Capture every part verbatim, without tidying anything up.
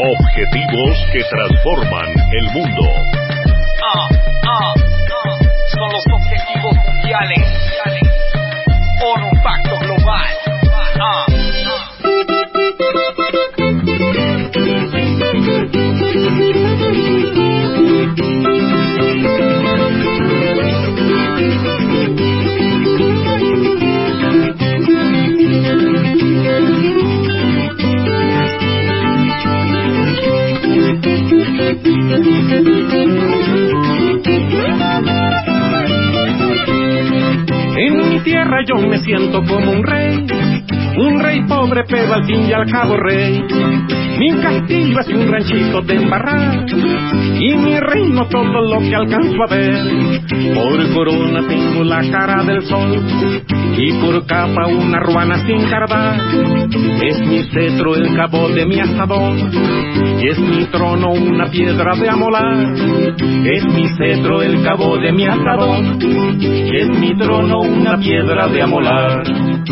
Objetivos que transforman el mundo. Ah, ah, ah. Son los objetivos mundiales. ONU Pacto Global. Ah, En mi tierra yo me siento como un rey, un rey pobre pero al fin y al cabo rey. Mi castillo es un ranchito de embarrar y mi reino todo lo que alcanzo a ver. Por corona tengo la cara del sol y por capa una ruana sin cardar. Es mi cetro el cabo de mi asador y es mi trono una piedra de amolar. Es mi cetro el cabo de mi asador y es mi trono una piedra de amolar.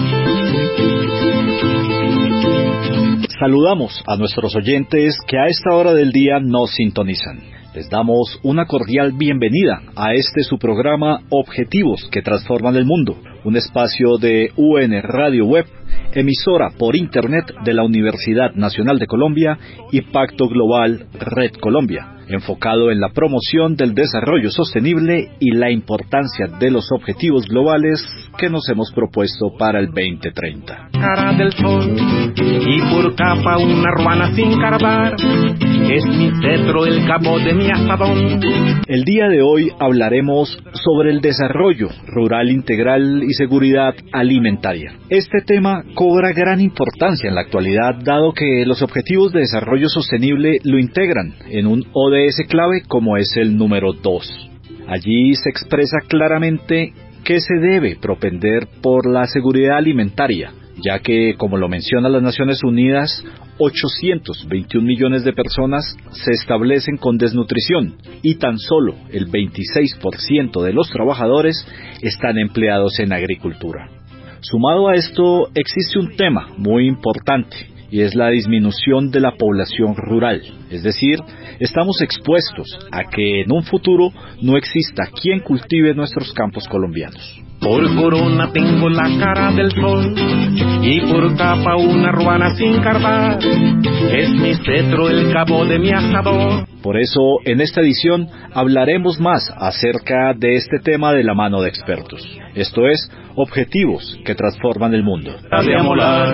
Saludamos a nuestros oyentes que a esta hora del día nos sintonizan. Les damos una cordial bienvenida a este su programa Objetivos que transforman el mundo, un espacio de U N Radio Web, emisora por Internet de la Universidad Nacional de Colombia y Pacto Global Red Colombia, enfocado en la promoción del desarrollo sostenible y la importancia de los objetivos globales que nos hemos propuesto para el veinte treinta. Cara del sol y por capa una ruana sin cardar. Es mi cetro el cabo de mi asadón. El día de hoy hablaremos sobre el desarrollo rural integral y seguridad alimentaria. Este tema cobra gran importancia en la actualidad, dado que los objetivos de desarrollo sostenible lo integran en un O D S clave como es el número dos. Allí se expresa claramente que se debe propender por la seguridad alimentaria, ya que, como lo menciona las Naciones Unidas, ochocientos veintiún millones de personas se establecen con desnutrición y tan solo el veintiséis por ciento de los trabajadores están empleados en agricultura. Sumado a esto, existe un tema muy importante, y es la disminución de la población rural. Es decir, estamos expuestos a que en un futuro no exista quien cultive nuestros campos colombianos. Por corona tengo la cara del sol y por capa una ruana sin cardar. Es mi cetro el cabo de mi asador. Por eso, en esta edición hablaremos más acerca de este tema de la mano de expertos. Esto es, objetivos que transforman el mundo. De amolar.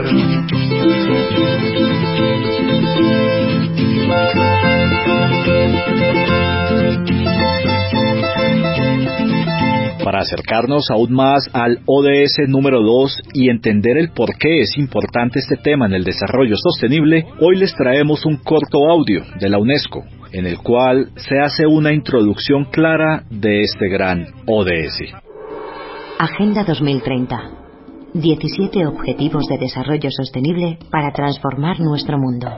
Para acercarnos aún más al O D S número dos y entender el por qué es importante este tema en el desarrollo sostenible, hoy les traemos un corto audio de la UNESCO, en el cual se hace una introducción clara de este gran O D S. Agenda dos mil treinta. diecisiete Objetivos de Desarrollo Sostenible para transformar nuestro mundo.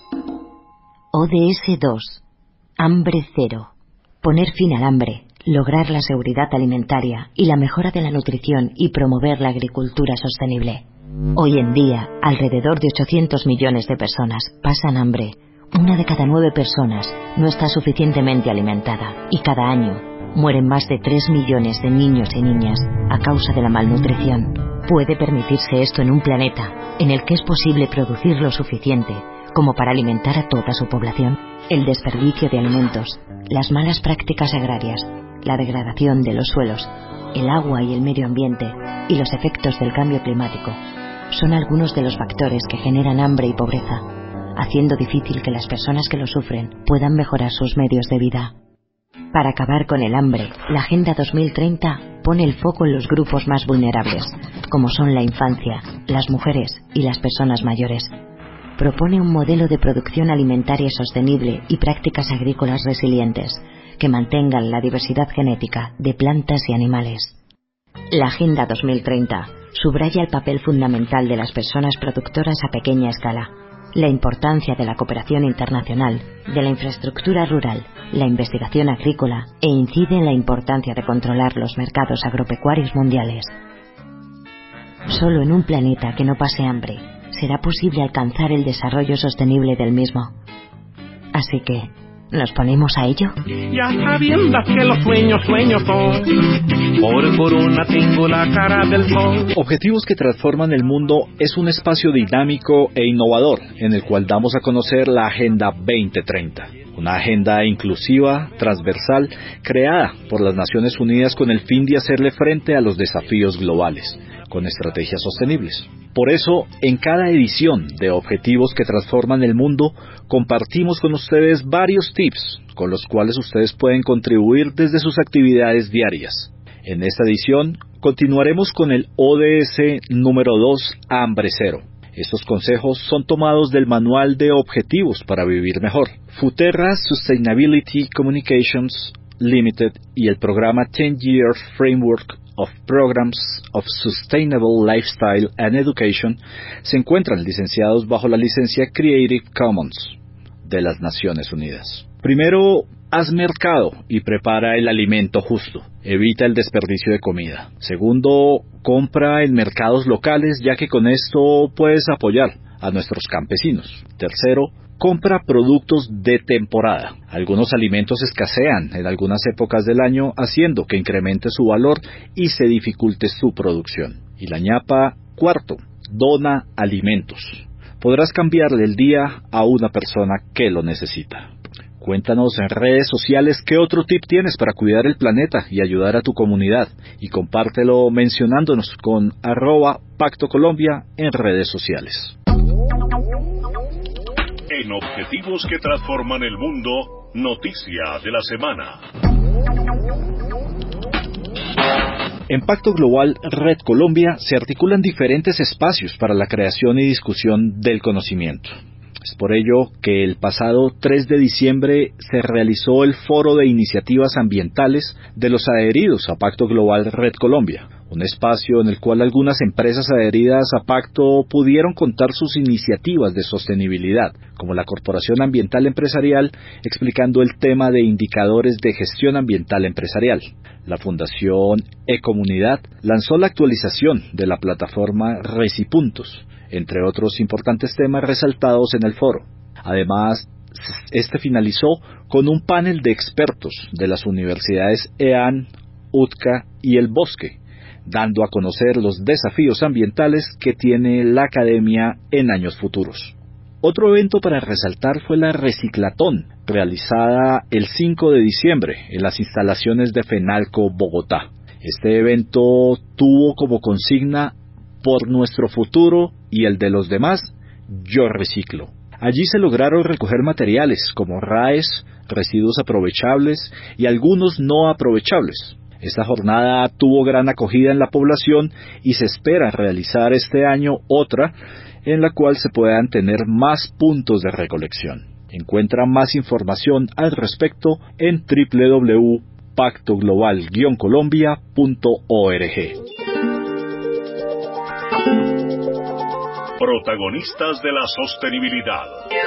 O D S dos. Hambre cero. Poner fin al hambre, lograr la seguridad alimentaria y la mejora de la nutrición y promover la agricultura sostenible. Hoy en día, alrededor de ochocientos millones de personas pasan hambre. Una de cada nueve personas no está suficientemente alimentada y cada año mueren más de tres millones de niños y niñas a causa de la malnutrición. ¿Puede permitirse esto en un planeta en el que es posible producir lo suficiente como para alimentar a toda su población? El desperdicio de alimentos, las malas prácticas agrarias, la degradación de los suelos, el agua y el medio ambiente y los efectos del cambio climático son algunos de los factores que generan hambre y pobreza, haciendo difícil que las personas que lo sufren puedan mejorar sus medios de vida. Para acabar con el hambre, la Agenda dos mil treinta pone el foco en los grupos más vulnerables, como son la infancia, las mujeres y las personas mayores. Propone un modelo de producción alimentaria sostenible y prácticas agrícolas resilientes que mantengan la diversidad genética de plantas y animales. La Agenda dos mil treinta subraya el papel fundamental de las personas productoras a pequeña escala, la importancia de la cooperación internacional, de la infraestructura rural, la investigación agrícola e incide en la importancia de controlar los mercados agropecuarios mundiales. Solo en un planeta que no pase hambre será posible alcanzar el desarrollo sostenible del mismo. Así que, ¿nos ponemos a ello? Ya sabiendas que los sueños, sueños son. Por corona tengo la cara del sol. Objetivos que transforman el mundo es un espacio dinámico e innovador en el cual damos a conocer la Agenda veinte treinta. Una agenda inclusiva, transversal, creada por las Naciones Unidas con el fin de hacerle frente a los desafíos globales, con estrategias sostenibles. Por eso, en cada edición de Objetivos que Transforman el Mundo, compartimos con ustedes varios tips con los cuales ustedes pueden contribuir desde sus actividades diarias. En esta edición, continuaremos con el O D S número dos, Hambre Cero. Estos consejos son tomados del Manual de Objetivos para Vivir Mejor, Futerra Sustainability Communications Limited y el programa ten year Framework of Programs of Sustainable Lifestyle and Education se encuentran licenciados bajo la licencia Creative Commons de las Naciones Unidas. Primero, haz mercado y prepara el alimento justo. Evita el desperdicio de comida. Segundo, compra en mercados locales, ya que con esto puedes apoyar a nuestros campesinos. Tercero, compra productos de temporada. Algunos alimentos escasean en algunas épocas del año, haciendo que incremente su valor y se dificulte su producción. Y la ñapa, cuarto, dona alimentos. Podrás cambiarle el día a una persona que lo necesita. Cuéntanos en redes sociales qué otro tip tienes para cuidar el planeta y ayudar a tu comunidad, y compártelo mencionándonos con arroba Pacto Colombia en redes sociales. En Objetivos que Transforman el Mundo, noticia de la semana. En Pacto Global Red Colombia se articulan diferentes espacios para la creación y discusión del conocimiento. Es por ello que el pasado tres de diciembre se realizó el Foro de Iniciativas Ambientales de los adheridos a Pacto Global Red Colombia, un espacio en el cual algunas empresas adheridas a Pacto pudieron contar sus iniciativas de sostenibilidad, como la Corporación Ambiental Empresarial, explicando el tema de indicadores de gestión ambiental empresarial. La Fundación Ecomunidad lanzó la actualización de la plataforma Recipuntos, entre otros importantes temas resaltados en el foro. Además, este finalizó con un panel de expertos de las universidades E A N, U T C A y El Bosque, dando a conocer los desafíos ambientales que tiene la academia en años futuros. Otro evento para resaltar fue la Reciclatón, realizada el cinco de diciembre en las instalaciones de Fenalco, Bogotá. Este evento tuvo como consigna: por nuestro futuro y el de los demás, yo reciclo. Allí se lograron recoger materiales como R A Es, residuos aprovechables y algunos no aprovechables. Esta jornada tuvo gran acogida en la población y se espera realizar este año otra en la cual se puedan tener más puntos de recolección. Encuentra más información al respecto en doble u doble u doble u punto pacto global guion colombia punto org. Protagonistas de la sostenibilidad.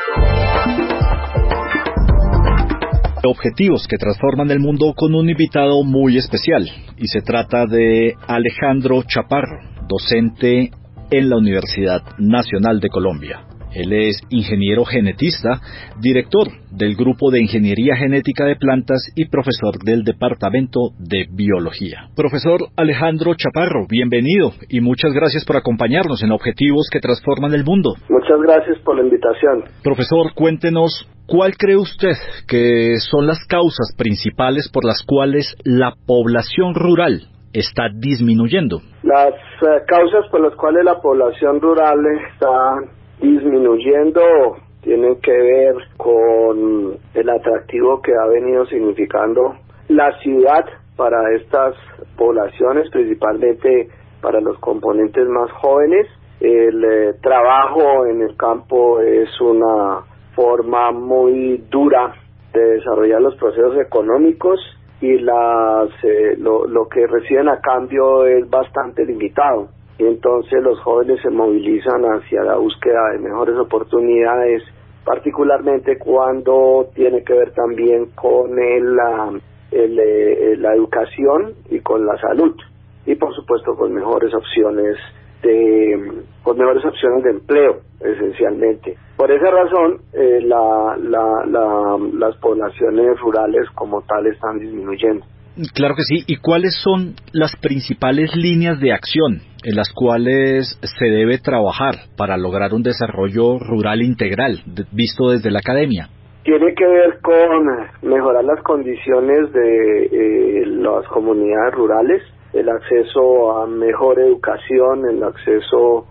Objetivos que transforman el mundo con un invitado muy especial, y se trata de Alejandro Chaparro, docente en la Universidad Nacional de Colombia. Él es ingeniero genetista, director del Grupo de Ingeniería Genética de Plantas y profesor del Departamento de Biología. Profesor Alejandro Chaparro, bienvenido y muchas gracias por acompañarnos en Objetivos que Transforman el Mundo. Muchas gracias por la invitación. Profesor, cuéntenos, ¿cuál cree usted que son las causas principales por las cuales la población rural está disminuyendo? Las uh, causas por las cuales la población rural está disminuyendo tienen que ver con el atractivo que ha venido significando la ciudad para estas poblaciones, principalmente para los componentes más jóvenes. El eh, trabajo en el campo es una forma muy dura de desarrollar los procesos económicos y las eh, lo, lo que reciben a cambio es bastante limitado. Y entonces los jóvenes se movilizan hacia la búsqueda de mejores oportunidades, particularmente cuando tiene que ver también con el, el, el, la educación y con la salud, y por supuesto con mejores opciones de, con mejores opciones de empleo, esencialmente. Por esa razón, eh, la, la, la, las poblaciones rurales como tal están disminuyendo. Claro que sí. ¿Y cuáles son las principales líneas de acción en las cuales se debe trabajar para lograr un desarrollo rural integral, de, visto desde la academia? Tiene que ver con mejorar las condiciones de eh, las comunidades rurales, el acceso a mejor educación, el acceso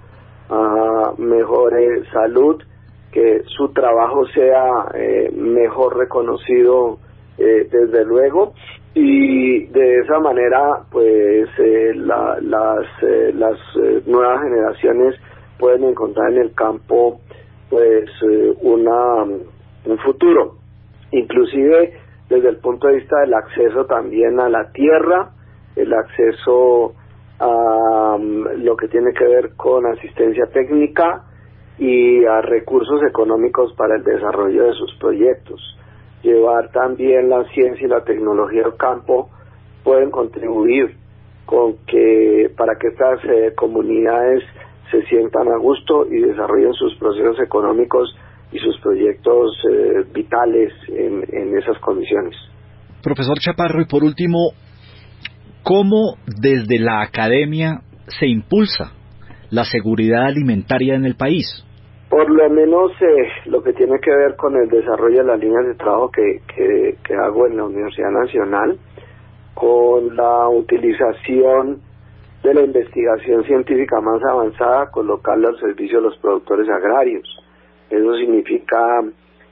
a mejor eh, salud, que su trabajo sea eh, mejor reconocido eh, desde luego, y de esa manera pues eh, la, las eh, las eh, nuevas generaciones pueden encontrar en el campo pues eh, una un futuro, inclusive desde el punto de vista del acceso también a la tierra, el acceso a um, lo que tiene que ver con asistencia técnica y a recursos económicos para el desarrollo de sus proyectos. Llevar también la ciencia y la tecnología al campo pueden contribuir con que para que estas eh, comunidades se sientan a gusto y desarrollen sus procesos económicos y sus proyectos eh, vitales en, en esas condiciones. Profesor Chaparro, y por último, ¿cómo desde la academia se impulsa la seguridad alimentaria en el país? Por lo menos eh, lo que tiene que ver con el desarrollo de las líneas de trabajo que, que, que hago en la Universidad Nacional, con la utilización de la investigación científica más avanzada, colocarla al servicio de los productores agrarios. Eso significa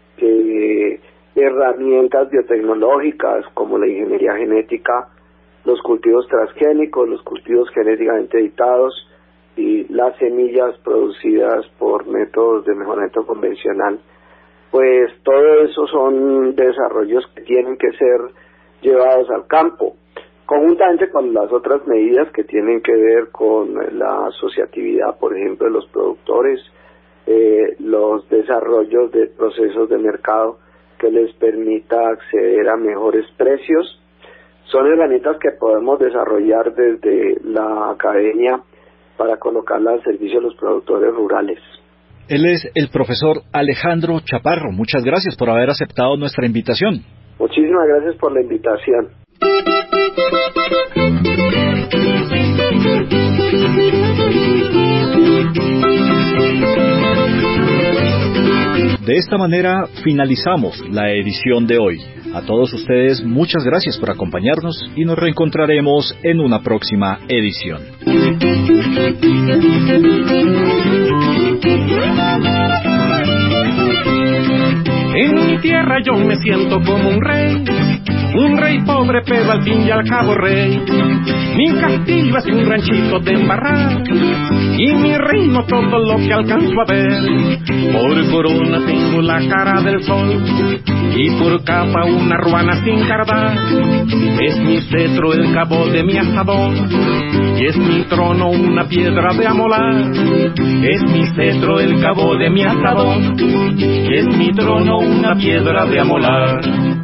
que herramientas biotecnológicas como la ingeniería genética, los cultivos transgénicos, los cultivos genéticamente editados y las semillas producidas por métodos de mejoramiento convencional, pues todo eso son desarrollos que tienen que ser llevados al campo, conjuntamente con las otras medidas que tienen que ver con la asociatividad, por ejemplo, de los productores, eh, los desarrollos de procesos de mercado que les permita acceder a mejores precios. Son herramientas que podemos desarrollar desde la academia para colocarla al servicio de los productores rurales. Él es el profesor Alejandro Chaparro. Muchas gracias por haber aceptado nuestra invitación. Muchísimas gracias por la invitación. De esta manera finalizamos la edición de hoy. A todos ustedes muchas gracias por acompañarnos y nos reencontraremos en una próxima edición. En mi tierra yo me siento como un rey, un rey pobre pero al fin y al cabo rey. Mi castillo es un ranchito de embarrar y mi reino todo lo que alcanzo a ver. Por corona tengo la cara del sol y por capa una ruana sin cardar. Es mi cetro el cabo de mi asadón y es mi trono una piedra de amolar. Es mi cetro el cabo de mi asadón y es mi trono una piedra de amolar.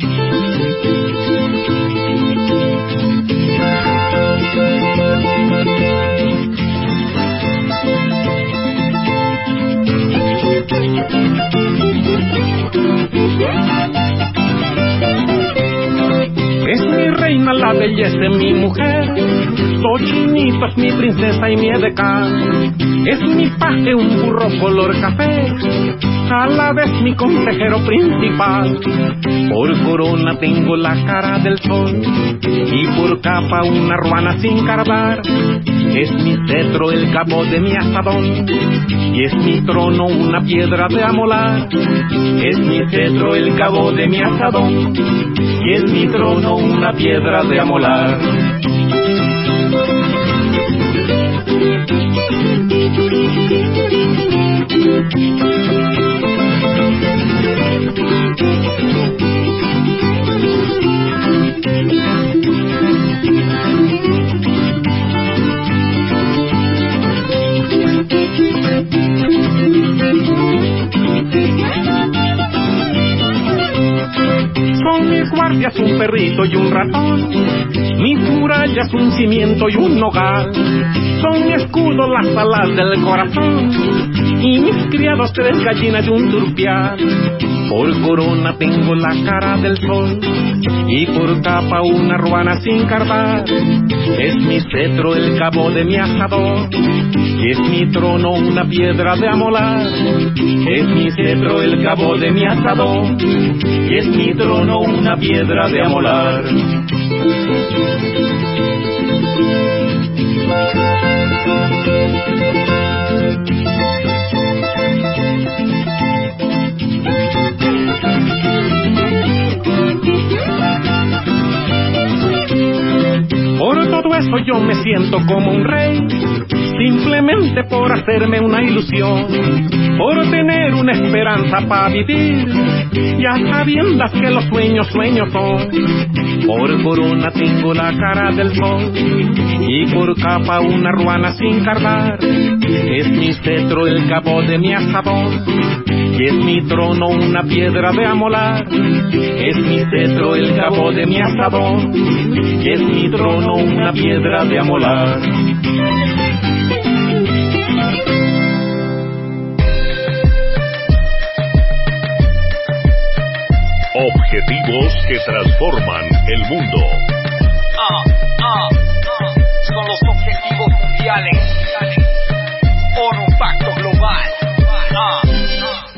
Es mi reina la belleza de mi mujer, Tochinito es mi princesa y mi edecán. Es mi paje un burro color café, a la vez mi consejero principal. Por corona tengo la cara del sol y por capa una ruana sin cardar. Es mi cetro el cabo de mi asadón y es mi trono una piedra de amolar. Es mi cetro el cabo de mi asadón y es mi trono una piedra de amolar. Son mis guardias un perrito y un ratón, Mis murallas un cimiento y un hogar, son mi escudo las alas del corazón, y mis criados tres gallinas de un turpial. Por corona tengo la cara del sol, y por capa una ruana sin carvar. Es mi cetro el cabo de mi asador, y es mi trono una piedra de amolar. Es mi cetro el cabo de mi asador, y es mi trono una piedra de amolar. Por todo eso yo me siento como un rey, simplemente por hacerme una ilusión, por tener una esperanza para vivir, ya sabiendas que los sueños sueños son. Por corona tengo la cara del sol, y por capa una ruana sin cargar. Es mi cetro el cabo de mi asador, y es mi trono una piedra de amolar. Es mi cetro el cabo de mi asador, y es mi trono una piedra de amolar. Objetivos que transforman el mundo.